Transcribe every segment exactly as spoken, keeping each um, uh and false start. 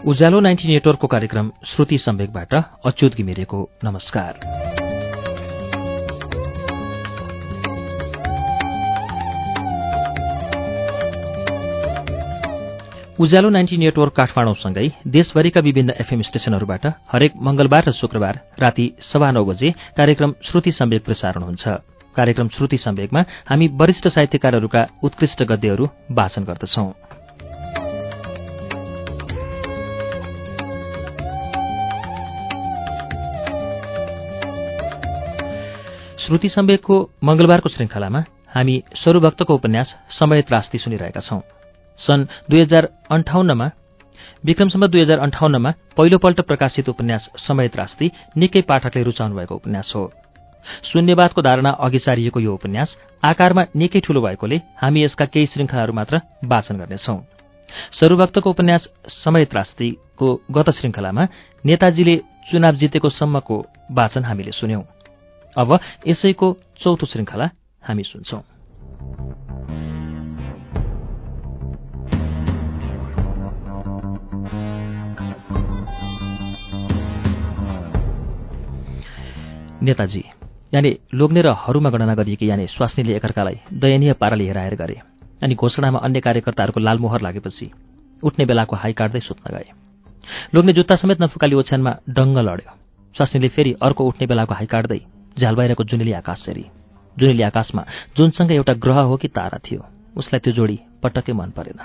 उज्यालो ninety नेटवर्कको कार्यक्रम श्रुति सम्वेकबाट अच्युत घिमिरेको नमस्कार। उज्यालो नाइन्टी नेटवर्क काठमाडौँसँगै देशभरिका विभिन्न एफएम स्टेशनहरूबाट हरेक मंगलबार र शुक्रबार राति सवा नौ बजे कार्यक्रम श्रुति सम्वेक प्रसारण हुन्छ। कार्यक्रम श्रुति सम्वेकमा हामी वरिष्ठ साहित्यकारहरूका उत्कृष्ट गद्यहरू वाचन गर्दछौं। श्रुति सम्वेकको मंगलबारको श्रृंखलामा हामी सरूभक्तको उपन्यास समय त्रास्ती सुनिरहेका छौं। सन् दुई हजार अन्ठाउन्नमा विक्रमसम्म दुई हजार अन्ठाउन्नमा पहिलोपल्ट प्रकाशित उपन्यास समय त्रास्ती निकै पाठकले रुचाउनु भएको उपन्यास हो। शून्यवादको धारणा अघि सारिएको यो उपन्यास आकारमा निकै ठूलो भएकोले हामी यसका केही श्रृंखलाहरू मात्र वाचन गर्नेछौं। सरूभक्तको उपन्यास समय त्रास्तीको गत श्रृंखलामा नेताजीले चुनाव जितेको सम्मको वाचन हामीले सुन्यौं। अब यसैको चौथो श्रृंखला हामी सुन्छौं। नेताजी यानि लोग्ने र हरूमा गणना गरिएकी यानि स्वास्नीले एकअर्कालाई दयनीय पाराले हेराएर गरे अनि घोषणामा अन्य कार्यकर्ताहरूको लालमोहर लागेपछि उठ्ने बेलाको हाई काट्दै सुत्न गए। लोग्ने जुत्ता समेत नफुकाली ओछ्यानमा डङ्ग लड्यो। स्वास्नीले फेरि अर्को उठ्ने बेलाको हाई काट्दै झ्याल बाहिरको जुनेली आकाश हेरी। जुनेली आकाशमा जुनसँग एउटा ग्रह हो कि तारा थियो। उसलाई त्यो जोडी पटक्कै मन परेन।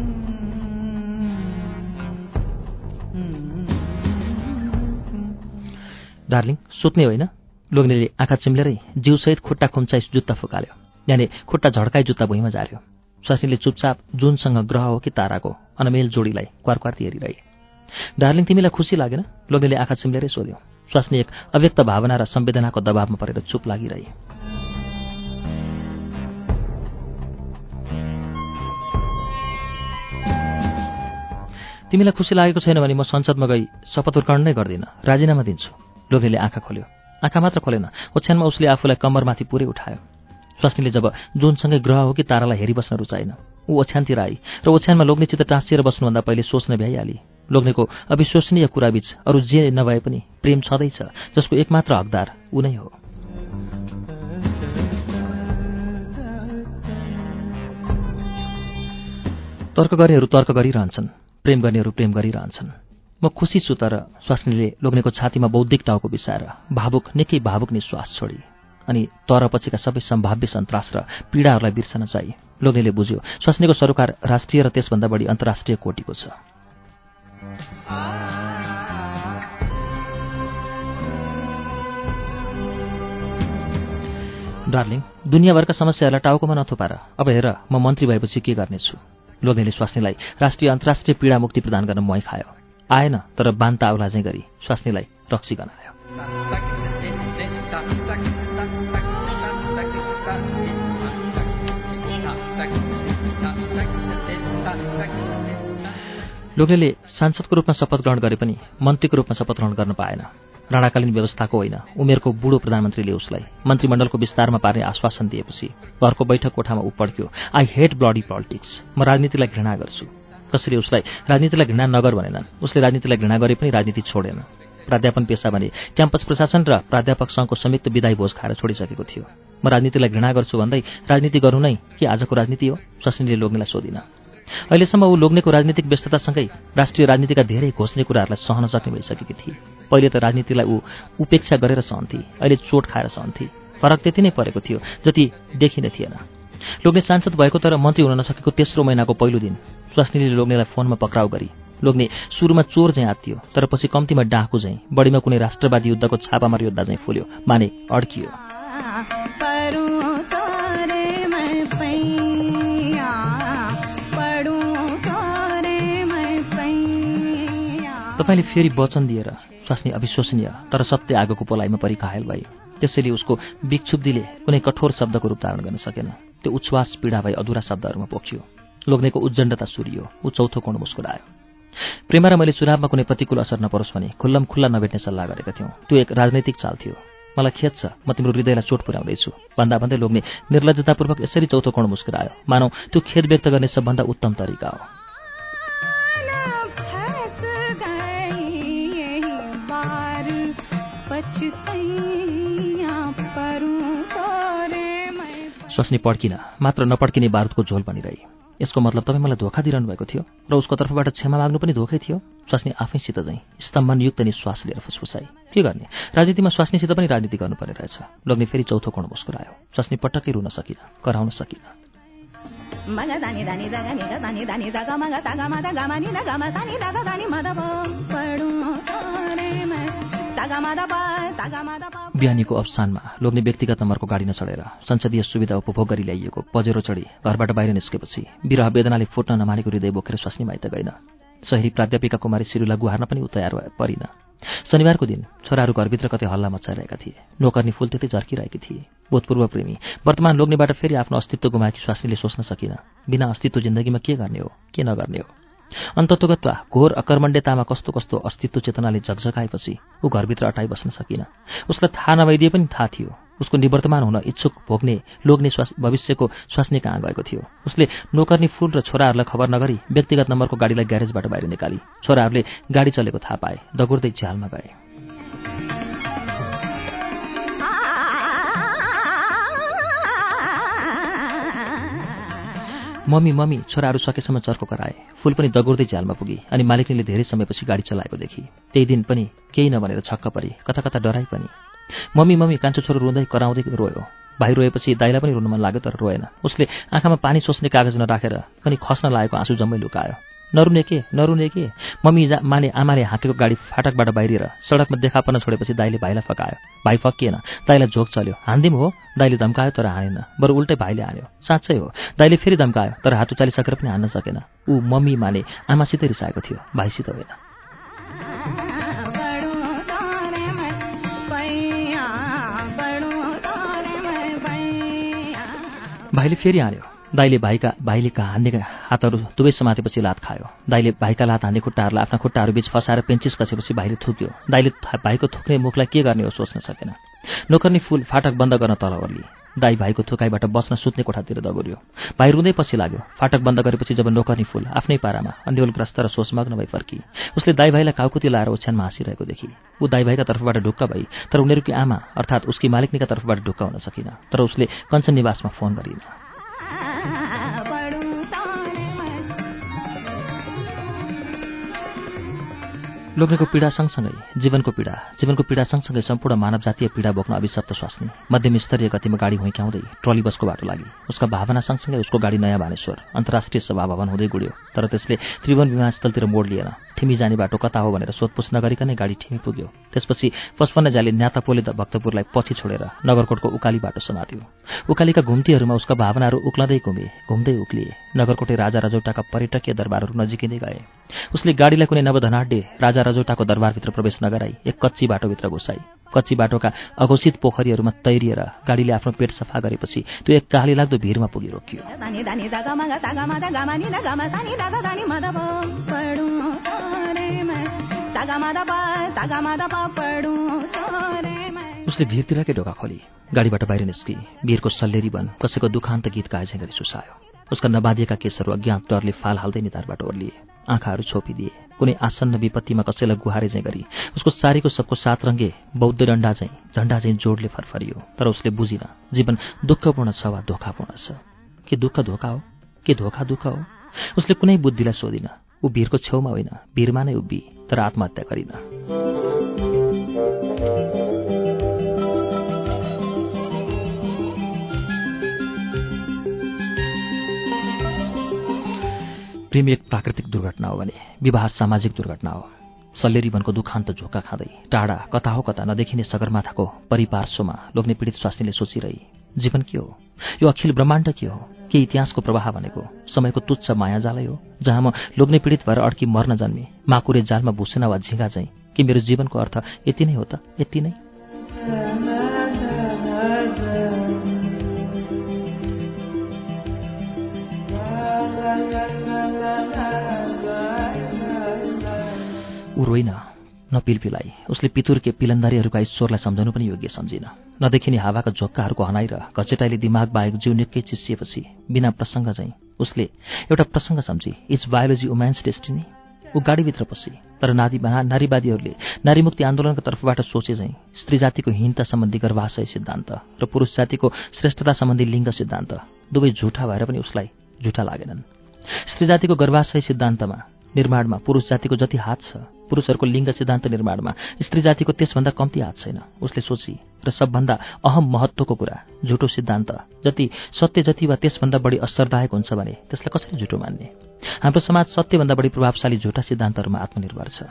डार्लिङ सुत्ने होइन? लोग्नेले आँखा चिम्लेरै जिउसहित खुट्टा खुम्चाई जुत्ता फुकाल्यो, यानि खुट्टा झड्काई जुत्ता भुइँमा झार्यो। स्वास्नीले चुपचाप जुनसँग ग्रह हो कि ताराको अनमेल जोडीलाई क्वारक्वार्ती हेरिरहे। डार्लिङ तिमीलाई खुसी लागेन? लोग्नेले आँखा चिम्लेरै सोध्यो। स्वास्नी एक अव्यक्त भावना र संवेदनाको दबावमा परेर चुप लागिरहे। तिमीलाई खुसी लागेको छैन भने म संसदमा गई शपथ उर्कण नै गर्दिन, राजीनामा दिन्छु। लोग्नेले आँखा खोल्यो। आँखा मात्र खोलेन, ओछ्यानमा उसले आफूलाई कम्मरमाथि पुरै उठायो। स्वास्नीले जब जुनसँगै ग्रह हो कि तारालाई हेरिबस्न रुचाइन, ऊ ओछ्यानतिर आई र ओछ्यानमा लोग्नेसित टाँसिएर बस्नुभन्दा पहिले सोच्न भ्याइहाली। लोग्नेको अविश्वसनीय कुराबीच अरू जे नभए पनि प्रेम छँदैछ, जसको एकमात्र हकदार ऊ नै हो। तर्क गर्नेहरू तर्क गरिरहन्छन्, प्रेम गर्नेहरू प्रेम गरिरहन्छन्। म खुसी छु तर स्वास्नीले लोग्नेको छातीमा बौद्धिक टाउको बिसाएर भावुक निकै भावुक निश्वास छोडी अनि तर पछिका सबै सम्भाव्य सन्तास र पीडाहरूलाई बिर्सन चाहिँ लोग्नेले बुझ्यो स्वास्नीको सरोकार राष्ट्रिय र त्यसभन्दा बढी अन्तर्राष्ट्रिय कोटिको छ। डार्लिङ दुनियाँभरका समस्याहरूलाई टाउकोमा नथुपार अब हेर म मन्त्री भएपछि के गर्नेछु। लोग्नेले स्वास्नीलाई राष्ट्रिय अन्तर्राष्ट्रिय पीडा मुक्ति प्रदान गर्न मुहाई खायो। आएन तर बान्ता आउला चाहिँ गरी स्वास्नीलाई रक्सी गनायो। लोग्नेले सांसदको रूपमा शपथ ग्रहण गरे पनि मन्त्रीको रूपमा शपथ ग्रहण गर्न पाएन। राणाकालीन व्यवस्थाको होइन, उमेरको बुढो प्रधानमन्त्रीले उसलाई मन्त्रीमण्डलको विस्तारमा पार्ने आश्वासन दिएपछि घरको बैठक कोठामा ऊ पड्क्यो। I hate bloody politics. म राजनीतिलाई घृणा गर्छु। कसैले उसलाई राजनीतिलाई घृणा नगर भनेनन्। उसले राजनीतिलाई घृणा गरे पनि राजनीति छोडेन। प्राध्यापन पेशा भने क्याम्पस प्रशासन र प्राध्यापक सङ्घको संयुक्त विदाई भोज खाएर छोडिसकेको थियो। म राजनीतिलाई घृणा गर्छु भन्दै राजनीति गर्नु नै के आजको राजनीति हो? स्वास्नीले लोग्नेलाई सोधिन। अहिलेसम्म ऊ लोग्नेको राजनीतिक व्यस्ततासँगै राष्ट्रिय राजनीतिका धेरै घोषणे कुराहरूलाई सहन सक्ने भइसकेकी थिए। पहिले त राजनीतिलाई ऊ उपेक्षा गरेर सहन्थे, अहिले चोट खाएर सहन्थे। फरक त्यति नै परेको थियो जति देखिने थिएन। लोग्ने सांसद भएको तर मन्त्री हुन नसकेको तेस्रो महिनाको पहिलो दिन स्वास्नीले लोग्नेलाई फोनमा पक्राउ गरी। लोग्ने सुरुमा चोर चाहिँ आत्तियो, तर पछि कम्तीमा डाँकु चाहिँ, बढीमा कुनै राष्ट्रवादी युद्धको छापामार योद्धा चाहिँ फुल्यो, माने अड्कियो। तपाईँले फेरि वचन दिएर स्वास्नी अविश्वसनीय तर सत्य आगोको पोलाइमा परि घायल भए। त्यसैले उसको विक्षुब्धिले कुनै कठोर शब्दको रूप धारण गर्न सकेन। त्यो उच्छ्वास पीडा भई अधुरा शब्दहरूमा पोखियो। लोग्नेको उज्जण्डता सुरियो। ऊ चौथो कोण मुस्कुरायो। प्रेमा र मैले चुनावमा कुनै प्रतिकूल असर नपरोस् भने खुल्लम खुल्ला नभेट्ने सल्लाह गरेका थियौँ। त्यो एक राजनैतिक चाल थियो। मलाई खेद छ, म तिम्रो हृदयलाई चोट पुर्याउँदैछु भन्दा भन्दै लोग्ने निर्लज्जतापूर्वक यसरी चौथो कोण मुस्कुरायो, मानौ त्यो खेद व्यक्त गर्ने सबभन्दा उत्तम तरिका हो। स्वास्नी पड्किन, मात्र नपड्किने बारुदको झोल बनिरहे। यसको मतलब तपाईँ मलाई धोका दिइरहनु भएको थियो र उसको तर्फबाट क्षमा माग्नु पनि धोकै थियो? स्वास्नी आफैसित चाहिँ स्तम्भनयुक्त निश्वास लिएर फुसफुसाई। के गर्ने, राजनीतिमा स्वास्नीसित पनि राजनीति गर्नुपर्ने रहेछ। लोग्ने फेरि चौथो कोण मुस्कुरायो। स्वास्नी पटक्कै रुन सकिन, कराउन सकिन। बिहानीको अवसानमा लोग्ने व्यक्तिगत नम्बरको गाडी नचढेर संसदीय सुविधा उपभोग गरी ल्याइएको पजेरो चढी घरबाट बाहिर निस्केपछि विरह वेदनाले फुट्न नमानेको हृदय बोकेर स्वास्नी माइत गइन। शहरी प्राध्यापिका कुमारी सिरुला गुहार्न पनि उ तयार परिन। शनिबारको दिन छोराहरू घरभित्र कतै हल्ला मचाइरहेका थिए। नोकर्नी फुल त्यतै झर्किरहेकी थिए। भूतपूर्व प्रेमी वर्तमान लोग्नेबाट फेरि आफ्नो अस्तित्व गुमाएकी स्वास्नीले सोच्न सकिन, बिना अस्तित्व जिन्दगीमा के गर्ने हो, के नगर्ने हो। अन्तत्वगत्वा घोर अकर्मण्यतामा कस्तो कस्तो अस्तित्व चेतनाले झकझकाएपछि ऊ घरभित्र अटाइ बस्न सकिन। उसलाई थाहा नभइदिए पनि थाहा थियो उसको निवर्तमान हुन इच्छुक भोग्ने लोग्ने भविष्यको स्वास्नी कहाँ गएको थियो। उसले नोकर्नी फुल र छोराहरूलाई खबर नगरी व्यक्तिगत नम्बरको गाडीलाई ग्यारेजबाट बाहिर निकाली। छोराहरूले गाडी चलेको थाहा पाए, दगुर्दै झ्यालमा गए। मम्मी मम्मी छोराहरू सकेसम्म चर्को कराए। फुल पनि दगुर्दै झ्यालमा पुगी अनि मालिकनीले धेरै समयपछि गाडी चलाएको देखी। त्यही दिन पनि केही नभनेर छक्क परी, कता कता डराइ पनि। मम्मी मम्मी कान्छो छोरो रुँदै कराउँदै रोयो। भाइ रोएपछि दाइलाई पनि रुन मन लाग्यो तर रोएन। उसले आँखामा पानी सोच्ने कागज नराखेर पनि खस्न लागेको आँसु जम्मै लुकायो। नरुने के नरुने के मम्मी माले आमाले हाँकेको गाडी फाटकबाट बाहिरिएर सडकमा देखा पर्न छोडेपछि दाइले भाइलाई फकायो। भाइ फकिएन, दाइलाई झोक चल्यो। हान्दिम हो, दाइले धम्कायो तर हानेन, बरु उल्टै भाइले हान्यो। साँच्चै हो, दाइले फेरि धम्कायो तर हात उचालिसकेर पनि हान्न सकेन। ऊ मम्मी माले आमासितै रिसाएको थियो, भाइसित होइन। भाइले फेरि हान्यो। दाइले भाइका भाइले हान्ने हातहरू दुवै समातेपछि लात खायो। दाइले भाइका लात हान्ने खुट्टाहरूलाई आफ्ना खुट्टाहरू बीच फसाएर पेन्चिस कसेपछि भाइले थुक्यो। दाइले भाइको थुक्ने मुखलाई के गर्ने हो सोच्न सकेन। नोकर्नी फुल फाटक बन्द गर्न तल ओर्ली। दाइ भाइको थुकाइबाट बस्न सुत्ने कोठातिर दगुर्यो। भाइ रुँदै पछि लाग्यो। फाटक बन्द गरेपछि जब नोकर्नी फुल आफ्नै पारामा अन्यलग्रस्त र सोचमग्न भई फर्की, उसले दाइ भाइलाई काउकुती लाएर ओछ्यानमा हाँसिरहेको देखी। ऊ दाइ भाइका तर्फबाट ढुक्क भई तर उनीहरूकी आमा अर्थात् उसकी मालिकनीका तर्फबाट ढुक्क हुन सकिन। तर उसले कञ्चन निवासमा फोन गरिन। लोग्नेको पीडा सँगसँगै जीवनको पीडा, जीवनको पीडा सँगसँगै सम्पूर्ण मानव जातीय पीडा बोक्न अभिशप्त स्वास्नी मध्यम स्तरीय गतिमा गाडी हुँक्याउँदै ट्रली बसको बाटो लागि। उसका भावना सँगसँगै उसको गाडी नयाँ भानेश्वर अन्तर्राष्ट्रिय सभा भवन हुँदै गुड्यो। तर त्यसले त्रिभुवन विमानस्थलतिर मोड लिएन। ठिमी जाने बाटो कता हो भनेर सोधपुछ नगरिकनै गाडी ठिमी पुग्यो। त्यसपछि पचपन्न ज्याले न्यातापोले भक्तपुरलाई पछि छोडेर नगरकोटको उकाली बाटो समात्यो। उकालीका घुम्तीहरूमा उसका भावनाहरू उक्लँदै घुमे, घुम्दै उक्लिए। नगरकोटे राजा रजौटाका पर्यटकीय दरबारहरू नजिकिँदै गए। उसले गाडीलाई कुनै नवधनाढ्य राजा रजौटाको दरबारभित्र प्रवेश नगराई एक कच्ची बाटोभित्र घुसाई। कच्ची बाटोका अघोषित पोखरीहरूमा तैरिएर गाडीले आफ्नो पेट सफा गरेपछि त्यो एक काली लाग्दो भिरमा पुगी रोकियो। उसले भिरतिरकै ढोका खोली, गाडीबाट बाहिर निस्की। भिरको सल्लेरी बन कसैको दुखान्त गीत गाएझैँ गरी सुसायो। उसका नबाधिएका केसहरू अज्ञात डरले फाल हाल्दै निधारबाट ओर्लिए। आँखाहरू छोपिदिए। कुनै आसन्न विपत्तिमा कसैलाई गुहारे चाहिँ गरी उसको सारीको सबको सात रङ्गे बौद्ध डन्डा चाहिँ झन्डा चाहिँ जोडले फरफरियो। तर उसले बुझिन जीवन दुःखपूर्ण छ वा धोकापूर्ण छ। के दुःख धोका हो, के धोका दुःख हो? उसले कुनै बुद्धिलाई सोधिन। ऊ भिरको छेउमा होइन, भिरमा नै उभि, तर आत्महत्या गरिन। प्रेम एक प्राकृतिक दुर्घटना हो भने विवाह सामाजिक दुर्घटना हो। सल्लेरी वनको दुखान्त झोका खाँदै टाढा कता हो कता नदेखिने सगरमाथाको परिपार्श्वमा लोग्ने पीडित स्वास्नीले सोचिरही, जीवन के हो? यो अखिल ब्रह्माण्ड के हो? के इतिहासको प्रवाह भनेको समयको तुच्छ मायाजालै हो जहाँ म लोग्ने पीडित भएर अड्की मर्न जन्मे, माकुरे जालमा भुसेना वा झिँगा चाहिँ? कि मेरो जीवनको अर्थ यति नै हो त? यति नै? ऊ रोइन, नपिलपिलाई। उसले पितुरके पिलन्दारीहरूका ईश्वरलाई सम्झाउनु पनि योग्य सम्झिन। नदेखिने हावाका झोक्काहरूको हनाइ र घचेटाइले दिमाग बाहेक जिउ निकै चिसिएपछि बिना प्रसङ्ग चाहिँ उसले एउटा प्रसङ्ग सम्झी, इज बायोलोजी वुमेन्स डेस्टिनी? ऊ गाडीभित्र पसी। तर नारी नारीवादीहरूले नारीमुक्ति आन्दोलनको तर्फबाट सोचे चाहिँ स्त्री जातिको हीनता सम्बन्धी गर्भाशय सिद्धान्त र पुरुष जातिको श्रेष्ठता सम्बन्धी लिङ्ग सिद्धान्त दुवै झुठा भएर पनि उसलाई झुठा लागेनन्। स्त्री जातिको गर्भाशय सिद्धान्तमा निर्माणमा पुरुष जातिको जति हात छ, पुरुषहरूको लिङ्ग सिद्धान्त निर्माणमा स्त्री जातिको त्यसभन्दा कम्ती हात छैन। उसले सोची र सबभन्दा अहम महत्त्वको कुरा, झुटो सिद्धान्त जति सत्य जति वा त्यसभन्दा बढी असरदायक हुन्छ भने त्यसलाई कसरी झुटो मान्ने? हाम्रो समाज सत्यभन्दा बढी प्रभावशाली झुटा सिद्धान्तहरूमा आत्मनिर्भर छ।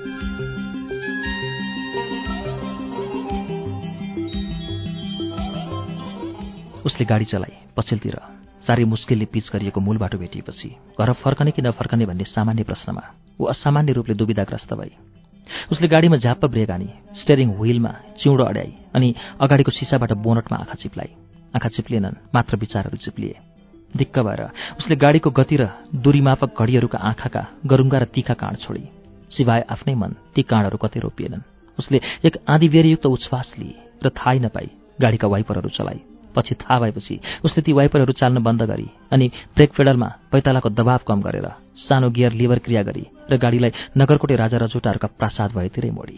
उसले गाडी चलाई पछिल्तिर। साह्रै मुस्किलले पिच गरिएको मूल बाटो भेटिएपछि घर फर्कने कि नफर्कने भन्ने सामान्य प्रश्नमा ऊ असामान्य रूपले दुविधाग्रस्त भई। उसले गाडीमा झ्याप्प ब्रेक हानी, स्टेयरिङ व्हीलमा चिउँडो अड्याई अनि अगाडिको सिसाबाट बोनटमा आँखा चिप्लाई। आँखा चिप्लिएनन्, मात्र विचारहरू चिप्लिए। दिक्क भएर उसले गाडीको गति र दूरीमापक घडीहरूका आँखाका गरुङ्गा र तीखा काँड छोडी। सिवाय आफ्नै मन ती काँडहरू कतै रोपिएनन्। उसले एक आँधीबेहरीयुक्त उच्छ्वास लिए र थाहै नपाई गाडीका वाइपरहरू चलाई। पछि थाहा भएपछि उसले ती वाइपरहरू चाल्न बन्द गरी अनि ब्रेक पेडलमा पैतालाको दबाव कम गरेर सानो गियर लिभर क्रिया गरी र गाडीलाई नगरकोटे राजा रजौटाहरूका प्रासाद भएतिरै मोडी।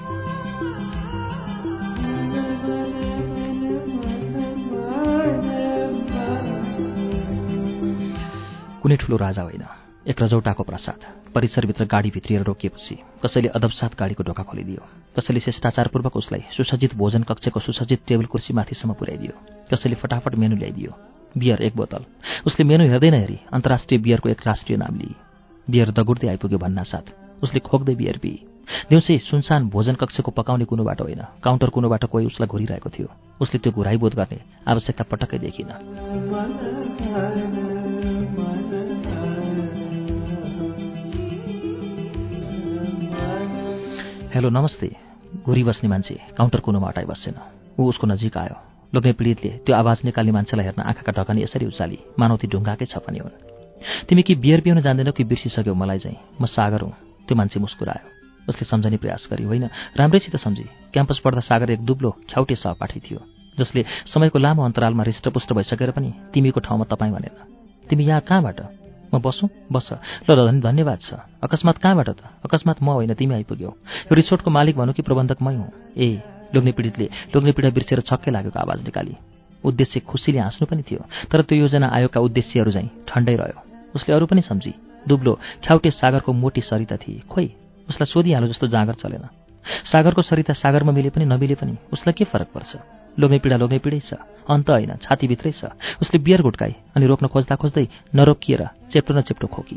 कुनै ठुलो राजा होइन, एक रजौटाको प्रासाद। परिसरभित्र गाडी भित्रिएर रोकिएपछि कसैले अदबसाथ गाडीको ढोका खोलिदियो। कसैले शिष्टाचारपूर्वक उसलाई सुसज्जित भोजन कक्षको सुसज्जित टेबल कुर्सी माथिसम्म पुर्याइदियो। कसैले फटाफट मेनु ल्याइदियो। बियर एक बोतल। उसले मेनु हेर्दै नहेरी अन्तर्राष्ट्रिय बियरको एक राष्ट्रिय नाम लिई। बियर दगुर्दै आइपुग्यो भन्नासाथ उसले खोक्दै बियर पिई। दिउँसै सुनसान भोजन कक्षको पकाउने कुनोबाट होइन, काउन्टर कुनोबाट कोही उसलाई घुरिरहेको थियो। उसले त्यो घुराइबोध गर्ने आवश्यकता पटक्कै देखिन। हेलो नमस्ते। घुरी बस्ने मान्छे काउन्टर कुनोमा हटाइ बसेन। ऊ उसको नजिक आयो। लोग्ने पीडितले त्यो आवाज निकाल्ने मान्छेलाई हेर्न आँखाका ढकनी यसरी उचाली मानौ ती ढुङ्गाकै छ पनि हुन्। तिमी कि बियर पिउन जान्दैनौ कि बिर्सिसक्यौ मलाई चाहिँ? म सागर हुँ। त्यो मान्छे मुस्कुरायो। उसले सम्झने प्रयास गरी। होइन, राम्रैसित सम्झी। क्याम्पस पढ्दा सागर एक दुब्लो ख्याउटे सहपाठी थियो जसले समयको लामो अन्तरालमा हृष्टपुष्ट भइसकेर पनि तिमीको ठाउँमा तपाईँ भनेन। तिमी यहाँ कहाँबाट? म बसौँ? बस। ल धन्यवाद छ। अकस्मात कहाँबाट त? अकस्मात म होइन, तिमी आइपुग्यौ। यो रिसोर्टको मालिक भनौँ कि प्रबन्धक मै हुँ। ए लोग्ने पीडितले लोग्ने पीडा बिर्सेर छक्कै लागेको आवाज निकाली। उद्देश्य खुसीले हाँस्नु पनि थियो, तर त्यो योजना आयोगका उद्देश्यहरू चाहिँ ठण्डै रह्यो। उसले अरू पनि सम्झी। दुब्लो ख्याउटे सागरको मोटी सरिता थिए। खोइ, उसलाई सोधिहाल्यो जस्तो जाँगर चलेन। सागरको सरिता सागरमा मिले पनि नमिले पनि उसलाई के फरक पर्छ? लोग्ने पीडा लोग्ने पीडै छ, अन्त होइन, छातीभित्रै छ। उसले बियर गुट्काई अनि रोक्न खोज्दा खोज्दै नरोकिएर चेप्टो न चेप्टो खोकी।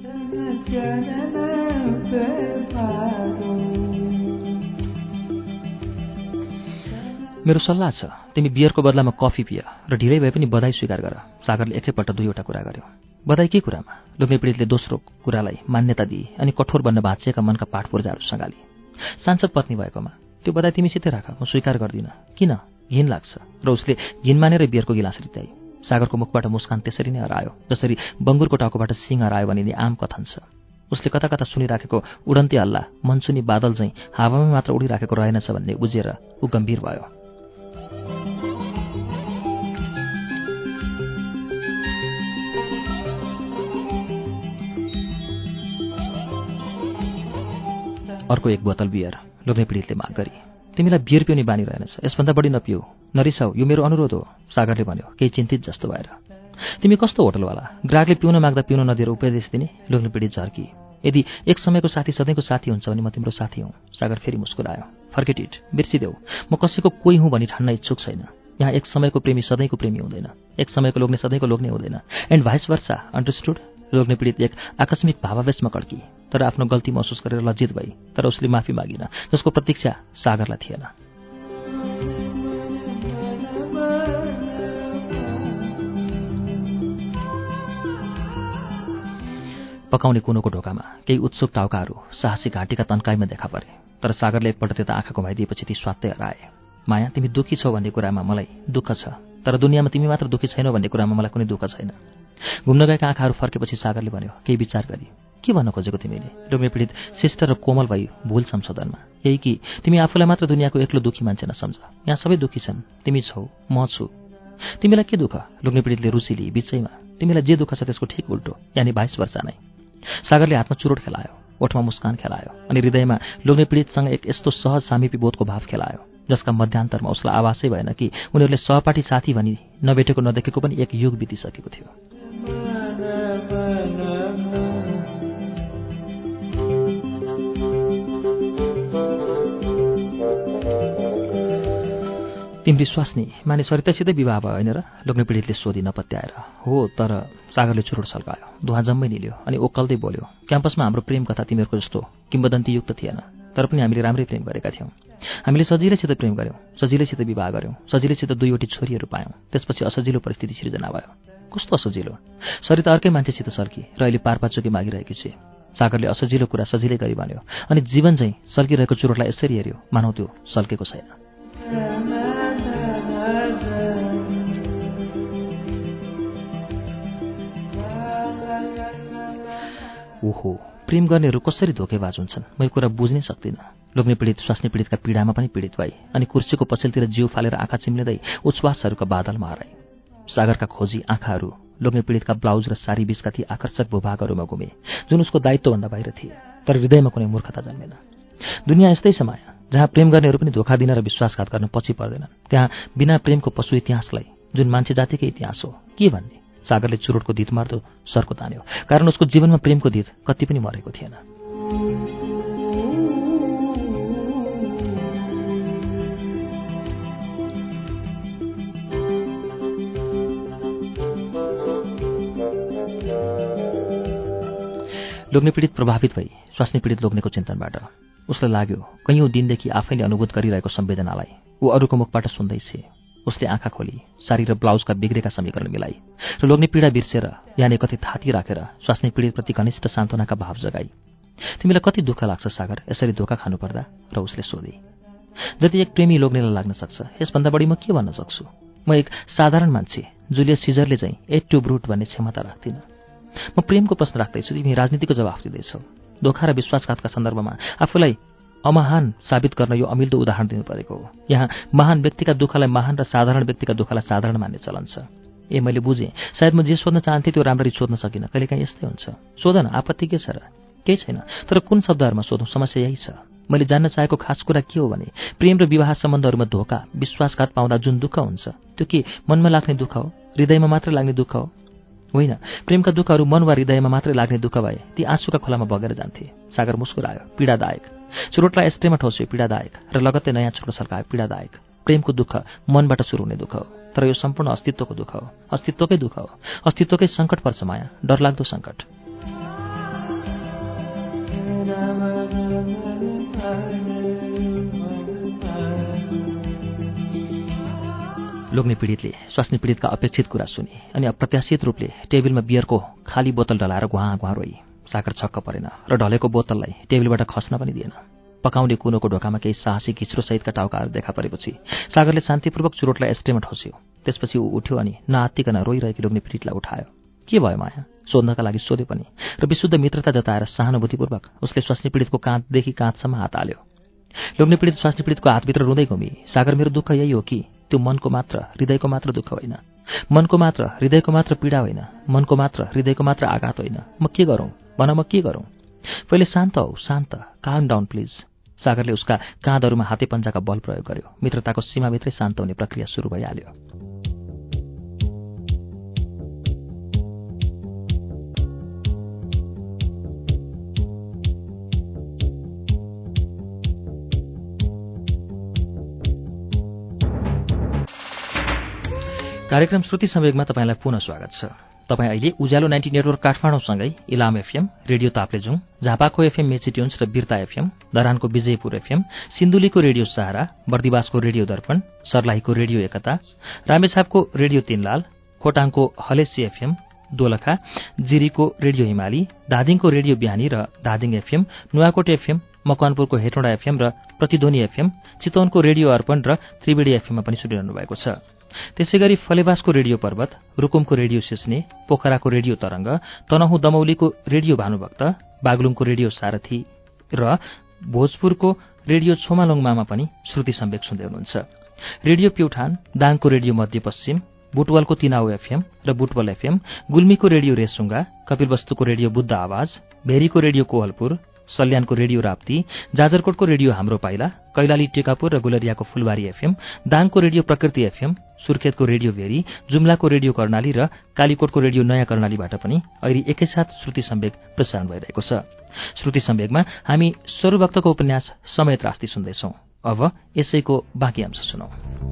मेरो सल्लाह छ, तिमी बियरको बदलामा कफी पिय र ढिलै भए पनि बधाई स्वीकार गर। सागरले एकैपल्ट दुईवटा कुरा गर्यो। बधाई के कुरामा? लोग्ने पीडितले दोस्रो कुरालाई मान्यता दिए अनि कठोर बन्न भाँचिएका मनका पाठ पूर्जाहरू सँगाली। सांसद पत्नी भएकोमा त्यो बधाई तिमीसितै राख, म स्वीकार गर्दिनँ। किन? घिन लाग्छ। र उसले घिन मानेर बियरको गिलास रित्याई। सागरको मुखबाट मुस्कान त्यसरी नै हरायो जसरी बङ्गुरको टाउकोबाट सिंह हरायो भनिने आम कथन छ। उसले कता कता सुनिराखेको उडन्ते हल्ला मनसुनी बादल चाहिँ हावामै मात्र उडिराखेको रहेनछ भन्ने बुझेर ऊ गम्भीर भयो। अर्को एक बोतल बियर लोग्ने पीडितले माग गरी। तिमीलाई बियर पिउने बानी रहेनछ, यसभन्दा बढी नपिऊ। नरिसाऊ, यो मेरो अनुरोध हो, सागरले भन्यो केही चिन्तित जस्तो भएर। तिमी कस्तो होटलवाला? ग्राहकले पिउन माग्दा पिउन नदिएर उपदेश दिने? लोग्ने पीडित झर्की। यदि एक समयको साथी सधैँको साथी हुन्छ भने म तिम्रो साथी हुँ। सागर फेरि मुस्कुरायो। फर्केट इट, बिर्सिदेऊ। म कसैको कोही हुँ भनी ठान्न इच्छुक छैन। यहाँ एक समयको प्रेमी सधैँको प्रेमी हुँदैन, एक समयको लोग्ने सधैँको लोग्ने हुँदैन। And vice versa, understood? लोग्ने पीडित एक आकस्मिक भावावेशमा कड्की, तर आफ्नो गल्ती महसुस गरेर लज्जित भई। तर उसले माफी मागिन, जसको प्रतीक्षा सागरलाई थिएन। पकाउने कुनोको ढोकामा केही उत्सुक टाउकाहरू साहसी घाँटीका तन्काइमा देखा परे। तर सागरले एकपल्ट त्यता आँखा घुमाइदिएपछि ती स्वात्तै हराए। माया, तिमी दुःखी छौ भन्ने कुरामा मलाई दुःख छ, तर दुनियाँमा तिमी मात्र दुःखी छैनौ भन्ने कुरामा मलाई कुनै दुःख छैन। घुम्न गएका आँखाहरू फर्केपछि सागरले भन्यो, केही विचार गरी, के भन्न खोजेको तिमीले? लोग्ने पीडित शिष्ट र कोमल भई भूल संशोधनमा। यही कि तिमी आफूलाई मात्र दुनियाँको एक्लो दुःखी मान्छे नसम्झ। यहाँ सबै दुःखी छन्, तिमी छौ, म छु। तिमीलाई के दुःख? लोग्ने पीडितले रुचि लिई बिचैमा। तिमीलाई जे दुःख छ त्यसको ठिक उल्टो, यानि भाइस वर्सा नै। सागरले हातमा चुरोट खेलायो। ओठमा मुस्कान खेलायो अनि हृदयमा लोग्ने पीडितसँग एक यस्तो सहज सामिप्यबोधको भाव खेलायो जसका मध्यान्तरमा उसलाई आभासै भएन कि उनीहरूले सहपाठी साथी भनी नभेटेको नदेखेको पनि एक युग बितिसकेको थियो। तिम्री स्वास्नी माने सरितासितै विवाह भयो होइन र? लोग्ने पीडितले सोधी नपत्याएर। हो, तर सागरले चुरोट सल्कायो, धुवा जम्मै निल्यो अनि ओक्कल्दै बोल्यो, क्याम्पसमा हाम्रो प्रेम कथा तिमीहरूको जस्तो किम्बदन्तीयुक्त थिएन, तर पनि हामीले राम्रै प्रेम गरेका थियौँ। हामीले सजिलैसित प्रेम गऱ्यौँ, सजिलैसित विवाह गऱ्यौँ, सजिलैसित दुईवटी छोरीहरू पायौँ। त्यसपछि असजिलो परिस्थिति सिर्जना भयो। कस्तो असजिलो? सरिता अर्कै मान्छेसित सर्की र अहिले पारपाचुकी मागिरहेकी छे। सागरले असजिलो कुरा सजिलै गरी भन्यो अनि जीवन चाहिँ सल्किरहेको चुरोटलाई यसरी हेऱ्यो मानौ त्यो सल्केको छैन। ओहो, प्रेम गर्नेहरू कसरी धोकेबाज हुन्छन् म यो कुरा बुझ्नै सक्दिनँ। लोग्ने पीडित स्वास्नी पीडितका पीडामा पनि पीडित भई अनि कुर्सीको पछिल्तिर जिउ फालेर आँखा चिम्लिँदै उच्छ्वासहरूका बादलमा हराए। सागरका खोजी आँखाहरू लोग्ने पीडितका ब्लाउज र सारी बीचका ती आकर्षक भूभागहरूमा घुमे जुन उसको दायित्वभन्दा बाहिर थिए, तर हृदयमा कुनै मूर्खता जन्मेन। दुनियाँ यस्तै छ माया, जहाँ प्रेम गर्नेहरू पनि धोका दिन र विश्वासघात गर्न पछि पर्दैनन्, त्यहाँ बिना प्रेमको पशु इतिहासलाई जुन मान्छे जातिकै इतिहास हो के भन्ने? सागरले चुरोटको धित मार्दो सर्को तान्यो, कारण उसको जीवनमा प्रेमको धित कति पनि मरेको थिएन। लोग्ने पीडित प्रभावित भई स्वास्नी पीडित लोग्नेको चिन्तनबाट उसलाई लाग्यो कैयौँ दिनदेखि आफैले अनुभूत गरिरहेको संवेदनालाई ऊ अरूको मुखबाट सुन्दैछ। उसले आँखा खोली, सारी र ब्लाउजका बिग्रेका समीकरण मिलाई र लोग्ने पीडा बिर्सेर याने कति थाती राखेर स्वास्नी पीडितप्रति घनिष्ठ सान्त्वनाका भाव जगाई। तिमीलाई कति दुःख लाग्छ सागर यसरी धोका खानु पर्दा? र उसले सोधे। जति एक प्रेमी लोग्नेलाई लाग्न सक्छ यसभन्दा बढी म के भन्न सक्छु? म एक साधारण मान्छे, जुलियस सिजरले चाहिँ एट टु ब्रुट भन्ने क्षमता राख्दिनँ। म प्रेमको प्रश्न राख्दैछु, तिमी राजनीतिको जवाफ दिँदैछौ। धोखा र विश्वासघातका सन्दर्भमा आफूलाई अमहान साबित गर्न यो अमिल्दो उदाहरण दिनु परेको हो। यहाँ महान व्यक्तिका दुःखलाई महान र साधारण व्यक्तिका दुःखलाई साधारण मान्ने चलन छ। ए मैले बुझेँ, सायद म जे सोध्न चाहन्थेँ त्यो राम्ररी सोध्न सकिनँ। कहिलेकाहीँ यस्तै हुन्छ। सोध न, आपत्ति के छ र? केही छैन, तर कुन शब्दहरूमा सोधौँ? समस्या यही छ। मैले जान्न चाहेको खास कुरा के हो भने प्रेम र विवाह सम्बन्धहरूमा धोका विश्वासघात पाउँदा जुन दुःख हुन्छ त्यो के मनमा लाग्ने दुःख हो, हृदयमा मात्रै लाग्ने दुःख हो? होइन, प्रेमका दुःखहरू मन वा हृदयमा मात्रै लाग्ने दुःख भए ती आँसुका खोलामा बगेर जान्थे। सागर मुस्कुरायो, पीडादायक। चुरोटलाई एस्ट्रेमा ठोस्यो, पीडादायक। र लगत्तै नयाँ चुरोट सल्कायो, पीडादायक। प्रेमको दुःख मनबाट सुरु हुने दुःख हो, तर यो सम्पूर्ण अस्तित्वको दुःख हो, अस्तित्वकै दुःख हो, अस्तित्वकै सङ्कट पर्छ माया, डरलाग्दो सङ्कट। लोग्ने पीडितले स्वास्नी पीडितका अपेक्षित कुरा सुने अनि अप्रत्याशित रूपले टेबलमा बियरको खाली बोतल ढलाएर घुहाँ घुहाँ रोई। सागर छक्क परेन र ढलेको बोतललाई टेबलबाट खस्न पनि दिएन। पकाउने कुनोको ढोकामा केही साहसी घिच्रोसहितका टाउकाहरू देखा परेपछि सागरले शान्तिपूर्वक चुरोटलाई एस्ट्रेमा ठोस्यो। त्यसपछि ऊ उठ्यो अनि नआत्तिकन रोइरहेकी लोग्ने पीडितलाई उठायो। के भयो माया? सोध्नका लागि सोध्यो पनि र विशुद्ध मित्रता जताएर सहानुभूतिपूर्वक उसले स्वास्नी पीडितको काँधदेखि काँधसम्म हात हाल्यो। लोग्ने पीडित स्वास्नी पीडितको हातभित्र रुँदै घुमी। सागर, मेरो दुःख यही हो कि त्यो मनको मात्र हृदयको मात्र दुःख होइन, मनको मात्र हृदयको मात्र पीडा होइन, मनको मात्र हृदयको मात्र आघात होइन। म के गरौँ भन, म के गरौँ? पहिले शान्त हौ, शान्त, काम डाउन प्लिज। सागरले उसका काँधहरूमा हाते पन्जाका बल प्रयोग गर्यो। मित्रताको सीमाभित्रै शान्त हुने प्रक्रिया सुरु भइहाल्यो। कार्यक्रम श्रुति संवेगमा तपाईँलाई पुनः स्वागत छ। तपाईँ अहिले उज्यालो नाइन्टी नेटवर्क काठमाडौँसँगै इलाम एफएम, रेडियो ताप्लेजुङ, झापाको एफएम मेचिट्युन्स र बिर्ता एफएम, धरानको विजयपुर एफएम, सिन्धुलीको रेडियो सहारा, बर्दिवासको रेडियो दर्पण, सर्लाहीको रेडियो एकता, रामेछापको रेडियो तीनलाल, खोटाङको हलेसी एफएम, दोलखा, जिरीको रेडियो हिमाली, धादिङको रेडियो बिहानी र धादिङ एफएम, नुवाकोट एफएम, मकवानपुरको हेटौँडा एफएम र प्रतिध्वनि एफएम, चितवनको रेडियो अर्पण र त्रिवेणी एफएममा पनि सुनिरहनु भएको छ। त्यसै गरी फलेवासको रेडियो पर्वत, रुकुमको रेडियो सिस्ने, पोखराको रेडियो तरंग, तनहुँ दमौलीको रेडियो भानुभक्त, बागलुङको रेडियो सारथी र भोजपुरको रेडियो छोमालोङमामा पनि श्रुति सम्वेक सुन्दै हुनुहुन्छ। रेडियो प्युठान, दाङको रेडियो मध्यपश्चिम, बुटवलको तिनाउ एफएम र बुटवल एफएम, गुल्मीको रेडियो रेसुङ्गा, कपिलवस्तुको रेडियो बुद्ध आवाज, भेरीको रेडियो कोहलपुर, सल्यानको रेडियो राप्ती, जाजरकोटको रेडियो हाम्रो पाइला, कैलाली टेकापुर र गुलरियाको फुलबारी एफएम, दाङको रेडियो प्रकृति एफएम, सुर्खेतको रेडियो भेरी, जुम्लाको रेडियो कर्णाली र कालीकोटको रेडियो नयाँ कर्णालीबाट पनि अहिले एकैसाथ श्रुति सम्वेक प्रसारण भइरहेको छ। श्रुति सम्वेकमा हामी सरूभक्तको उपन्यास समय त्रास्ती सुन्दैछौं। अब यसैको बाँकी अंश सुनौं।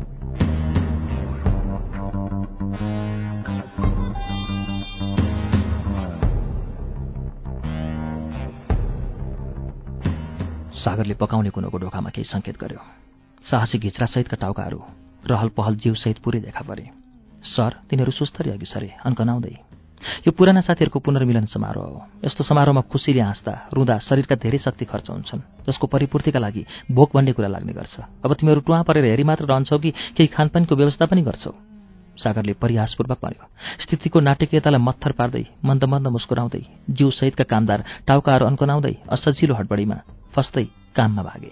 सागरले पकाउने कुनोको ढोकामा केही संकेत गर्यो। साहसी घिच्रासहितका टाउकाहरू रहल पहल जीवसहित पुरै देखा परे। सर, तिनीहरू सुस्तरी अघि सरे अन्कनाउँदै। यो पुराना साथीहरूको पुनर्मिलन समारोह हो। यस्तो समारोहमा खुसीले हाँस्दा रुँदा शरीरका धेरै शक्ति खर्च हुन्छन्, जसको परिपूर्तिका लागि भोक भन्ने कुरा लाग्ने गर्छ। अब तिमीहरू टुवा परेर हेरी मात्र रहन्छौ कि केही खानपानको व्यवस्था पनि गर्छौ? सागरले परिहासपूर्वक भन्यो। स्थितिको नाटकीयतालाई मत्थर पार्दै मन्द मन्द मुस्कुराउँदै जीवसहितका कामदार टाउकाहरू अन्कनाउँदै असजिलो हडबडीमा फस्दै काममा भागे।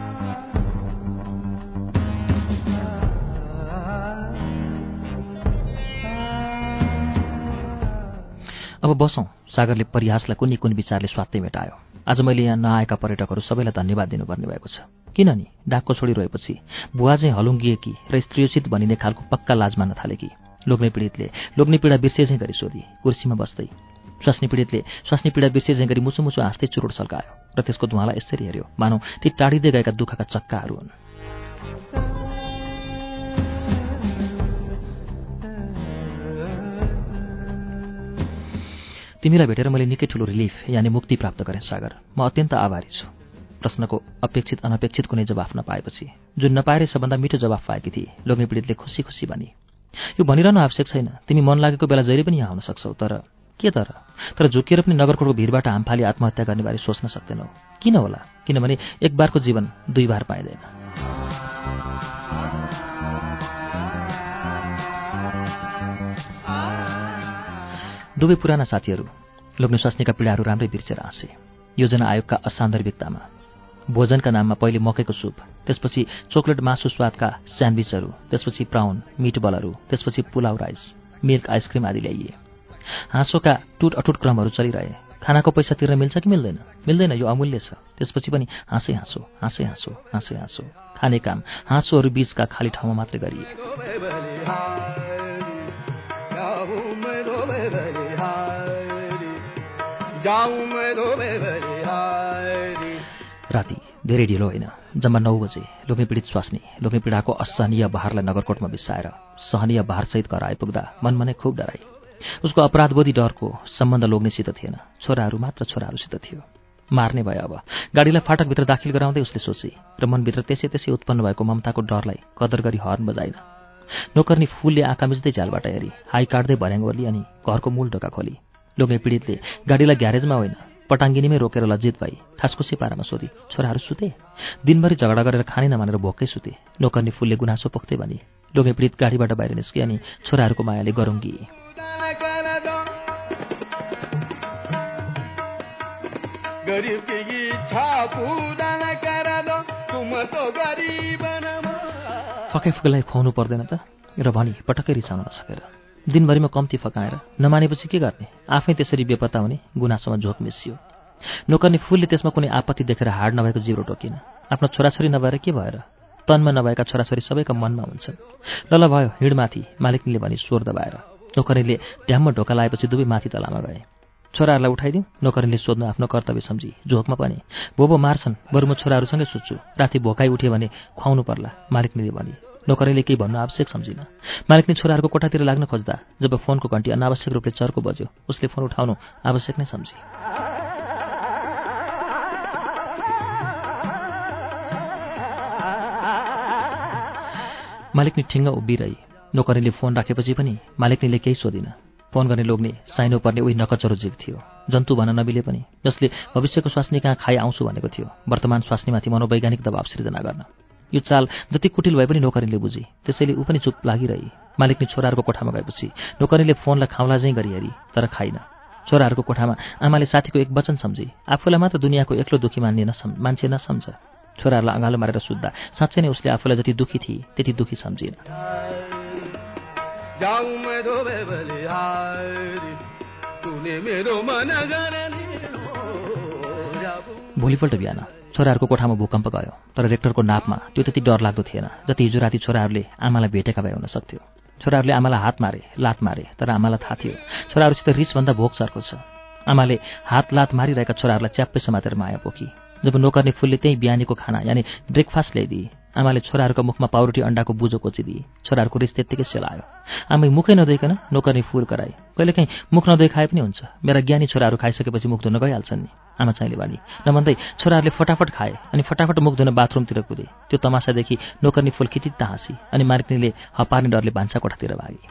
अब बसौं। सागरले परिहासलाई कुनै कुन विचारले स्वात्तै मेटायो। आज मैले यहाँ नआएका पर्यटकहरू सबैलाई धन्यवाद दिनुपर्ने भएको छ। किन नि डाकको छोडी रहेपछि बुवा चाहिँ हलुङ्गिएकी र स्त्रीयोचित भनिने खालको पक्का लाज मान्न थालेकी। लोग्ने पीडितले लोग्ने पीडा बिर्सेझैँ गरी सोधी, कुर्सीमा बस्दै। स्वास्नी पीडितले स्वास्नी पीडा बिर्सेझैँ गरी मुसु मुसु हाँस्दै चुरोट सल्कायो र त्यसको धुवाँलाई यसरी हेऱ्यो मानौ ती टाढिँदै गएका दुःखका चक्काहरू हुन्। तिमीलाई भेटेर मैले निकै ठुलो रिलिफ यानि मुक्ति प्राप्त गरेँ सागर। म अत्यन्त आभारी छु। प्रश्नको अपेक्षित अनपेक्षित कुनै जवाफ नपाएपछि, जुन नपाएर सबभन्दा मिठो जवाफ पाएकी थिए, लोग्ने पीडितले खुसी खुसी भनी, यो भनिरहनु आवश्यक छैन। तिमी मन लागेको बेला जहिले पनि यहाँ आउन सक्छौ। तर के तर तर झुकिएर पनि नगरकोटको भिडबाट हामफाली आत्महत्या गर्ने बारे सोच्न सक्दैनौ। किन होला? किनभने एक बारको जीवन दुई बार पाइँदैन। दुवै पुराना साथीहरू लोग्ने स्वास्नीका पीडाहरू राम्रै बिर्सेर हाँसे। योजना आयोगका असान्दर्भिकतामा भोजनका नाममा पहिले मकैको सुप, त्यसपछि चोकलेट मासु स्वादका स्यान्डविचहरू, त्यसपछि प्राउन मिटबलहरू, त्यसपछि पुलाउ राइस, मिल्क आइसक्रिम आदि ल्याइए। हाँसोका टुट अटुट क्रमहरू चलिरहे। खानाको पैसा तिर्न मिल्छ कि मिल्दैन? मिल्दैन, यो अमूल्य छ। त्यसपछि पनि हाँसै हाँसो हाँसै हाँसो हाँसै हाँसो खाने काम हाँसोहरू बीचका खाली ठाउँमा मात्रै गरिए। राति धेरै ढिलो होइन, जम्मा नौ बजे लोग्ने पीडित स्वास्नी लोग्ने पीडाको असहनीय बहारलाई नगरकोटमा बिसाएर सहनीय बहारसहित घर आइपुग्दा मनमनै खुब डराई। उसको अपराधबोधी डरको सम्बन्ध लोग्नेसित थिएन, छोराहरू मात्र छोराहरूसित थियो। मार्ने भयो। अब गाडीलाई फाटकभित्र दाखिल गराउँदै उसले सोचे र मनभित्र त्यसै त्यसै उत्पन्न भएको ममताको डरलाई कदर गरी हर्न बजाइन। नोकर्नी फूलले आँखा मिच्दै झ्यालबाट हेरी, हाई काट्दै भर्याङ ओर्ली अनि घरको मूल ढोका खोली। लोग्ने पीडितले गाडीलाई ग्यारेजमा होइन पटाङ्गिनीमै रोकेर लज्जित भई ठासखुसी पारामा सोधी, छोराहरू सुते? दिनभरि झगडा गरेर खाने नमानेर भोकै सुते। नोकर्नी फूलले गुनासो पोख्दै भनी। लोग्ने पीडित गाडीबाट बाहिर निस्के अनि छोराहरूको मायाले गरुङ्गिए। फकाइफुकाइलाई खुवाउनु पर्दैन त र भनी पटक्कै रिसाउन नसकेर दिनभरिमा कम्ती फकाएर नमानेपछि के गर्ने? आफै त्यसरी बेपत्ता हुने गुनासोमा झोक मिसियो। नोकर्नी फूलले त्यसमा कुनै आपत्ति देखेर हाड नभएको जिब्रो टोकिन। आफ्नो छोराछोरी नभएर के भएर? तनमा नभएका छोराछोरी सबैका मनमा हुन्छन्। लल भयो, हिँडमाथि, मालिकनीले भनी स्वर दबाएर। नोकरीले ढ्याम्म ढोका लाएपछि दुवै माथि तलामा गए। छोराहरूलाई उठाइदिउँ? नोकरीले सोध्नु आफ्नो कर्तव्य सम्झी झोकमा पनि। बोबो मार्छन्, बरु म छोराहरूसँगै सुत्छु, राति भोकाइ उठ्यो भने खुवाउनु पर्ला, मालिकनीले भनी। नोकरीले केही भन्नु आवश्यक सम्झिन। मालिकनी छोराहरूको कोठातिर लाग्न खोज्दा जब फोनको घन्टी अनावश्यक रूपले चर्को बज्यो, उसले फोन उठाउनु आवश्यक नै सम्झे। मालिकनी ठिङ्ग उभिरही। नोकरीले फोन राखेपछि पनि मालिकनीले केही सोधिन। फोन गर्ने लोग्ने साइनो पर्ने उही नकचरो जीव थियो, जन्तु भन्न नमिले पनि, जसले भविष्यको स्वास्नी कहाँ खाइ आउँछु भनेको थियो, वर्तमान स्वास्नीमाथि मनोवैज्ञानिक दबाव सिर्जना गर्न। यो चाल जति कुटिल भए पनि नोकरीले बुझी, त्यसैले ऊ पनि चुप लागिरही। मालिकनी छोराहरूको कोठामा गएपछि नोकरीले फोनलाई खाउलाझैँ गरी हेरी, तर खाइन। छोराहरूको कोठामा आमाले साथीको एक वचन सम्झी, आफूलाई मात्र दुनियाँको एक्लो दुखी मान्ने नसम् मान्छे नसम्झ। छोराहरूलाई अँगालो मारेर सुत्दा साँच्चै नै उसले आफूलाई जति दुखी थिए त्यति दुखी सम्झिन। भोलिपल्ट बिहान छोराहरूको कोठामा भूकम्प गयो, तर रेक्टरको नापमा त्यो त्यति डरलाग्दो थिएन जति हिजो राति छोराहरूले आमालाई भेटेका भए हुन सक्थ्यो। छोराहरूले आमालाई हात मारे, लात मारे, तर आमालाई थाहा थियो छोराहरूसित रिसभन्दा भोक चर्को छ। आमाले हात लात मारिरहेका छोराहरूलाई च्याप्पै समातेर माया पोखी। जब नोकर्नी फुलले त्यही बिहानीको खाना यानि ब्रेकफास्ट ल्याइदिए, आमाले छोराहरूका मुखमा पाउरोटी अन्डाको बुझो कोचिदिए। छोराहरूको रिस त्यत्तिकै सेलायो। आमै मुखै नधोइकन नोकर्नी फुल कराए। कहिलेकाहीँ मुख नधोइ खाए पनि हुन्छ, मेरा ज्ञानी छोराहरू खाइसकेपछि मुख धुन गइहाल्छन् नि, आमा चाहिँले भनी। नभन्दै छोराहरूले फटाफट खाए अनि फटाफट मुख धुन बाथरुमतिर कुदे। त्यो तमासादेखि नोकर्नी फुल खिचित्त हाँसी अनि मालिकनीले हपार्ने डरले भान्सा कोठातिर भागे।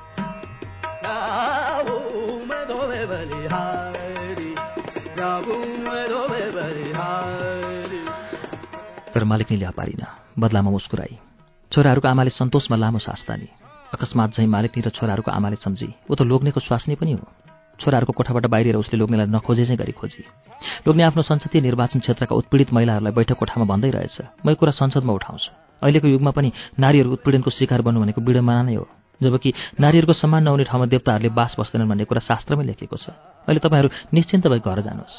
तर मालिकनीले हपारिन, बदलामा मुस्कुराई। छोराहरूको आमाले सन्तोषमा लामो सास तानी। अकस्मात झैँ मालिकनी र छोराहरूको आमाले सम्झी ऊ त लोग्नेको स्वास्नी पनि हो। छोराहरूको कोठाबाट बाहिरिएर उसले लोग्नेलाई नखोजे चाहिँ गरी खोजी। लोग्ने आफ्नो संसदीय निर्वाचन क्षेत्रका उत्पीडित महिलाहरूलाई बैठक कोठामा भन्दै रहेछ, म यो कुरा संसदमा उठाउँछु। अहिलेको युगमा पनि नारीहरू उत्पीडनको शिकार बन्नु भनेको विडम्बना नै हो, जबकि नारीहरूको सम्मान नहुने ठाउँमा देवताहरूले बास बस्दैनन् भन्ने कुरा शास्त्रमै लेखेको छ। अहिले तपाईँहरू निश्चिन्त भई घर जानुहोस्।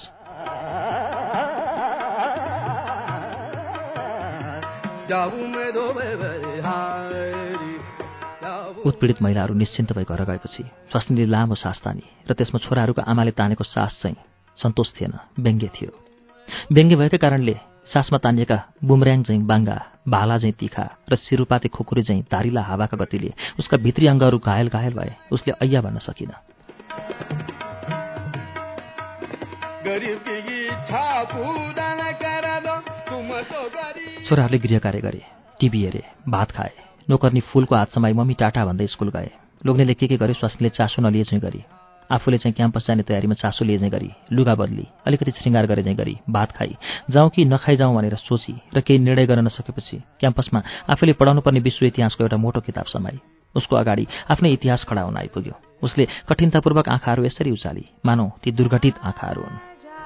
उत्पीडित महिलाहरू निश्चिन्त भई घर गएपछि स्वास्नीले लामो सास तानी र त्यसमा छोराहरूको आमाले तानेको सास चाहिँ सन्तोष थिएन, व्यङ्ग्य थियो। व्यङ्ग्य भएकै कारणले सासमा तानिएका बुमर्याङ चाहिँ बाङ्गा, भाला चाहिँ तिखा र सिरुपाते खुकुरी चाहिँ धारिला हावाका गतिले उसका भित्री अङ्गहरू घायल घायल भए। उसले ऐया भन्न सकिन। छोराहरूले गृह कार्य गरे, टिभी हेरे, भात खाए। नोकर्नी फुलको हात समाई मम्मी टाटा भन्दै स्कुल गए। लोग्नेले के के गर्यो स्वास्नीले चासो नलिए चाहिँ गरी। आफूले चाहिँ क्याम्पस जाने तयारीमा चासो लिए चाहिँ गरी, लुगा बदली, अलिकति श्रृङ्गार गरे चाहिँ गरी, भात खाई, जाउँ कि नखाइ जाउँ भनेर सोची र केही निर्णय गर्न नसकेपछि क्याम्पसमा आफूले पढाउनु पर्ने विश्व इतिहासको एउटा मोटो किताब समाई। उसको अगाडि आफ्नै इतिहास खडा हुन आइपुग्यो। उसले कठिनतापूर्वक आँखाहरू यसरी उचाली मानौ ती दुर्घटित आँखाहरू हुन्।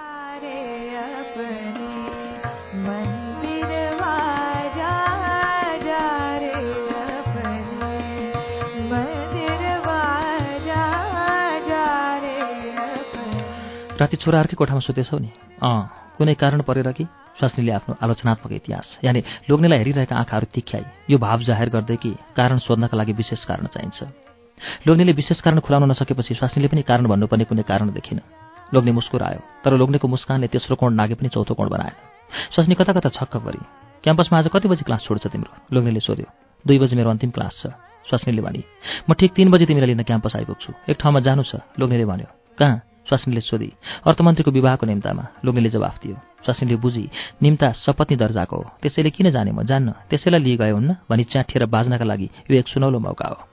राति छोराहरूकै कोठामा सुतेछौ नि? अँ, कुनै कारण परेर कि? स्वास्नीले आफ्नो आलोचनात्मक इतिहास यानि लोग्नेलाई हेरिरहेका आँखाहरू तिख्याई यो भाव जाहेर गर्दै कि कारण सोध्नका लागि विशेष कारण चाहिन्छ। लोग्नेले विशेष कारण खुलाउन नसकेपछि स्वास्नीले पनि कारण भन्नुपर्ने कुनै कारण देखिन। लोग्ने मुस्कुरायो, तर लोग्नेको मुस्कानले तेस्रो कोण नागे पनि चौथो कोण बनाएन। स्वास्नी कता कता छक्क परी। क्याम्पसमा आज कति बजी क्लास छोड्छ तिम्रो? लोग्नेले सोध्यो। दुई बजी मेरो अन्तिम क्लास छ, स्वास्नीले भनी। म ठिक तीन बजी तिमीलाई लिन क्याम्पस आइपुग्छु, एक ठाउँमा जानु छ, लोग्नेले भन्यो। कहाँ? स्वास्नीले सोधी। अर्थमन्त्रीको विवाहको निम्तामा, लोग्नेले जवाफ दियो। स्वास्नीले बुझी निम्ता सपत्नी दर्जाको हो, त्यसैले किन जाने म जान्न, त्यसैलाई लिए गए हुन्न भनी च्याठिएर बाज्नका लागि यो एक सुनौलो मौका हो।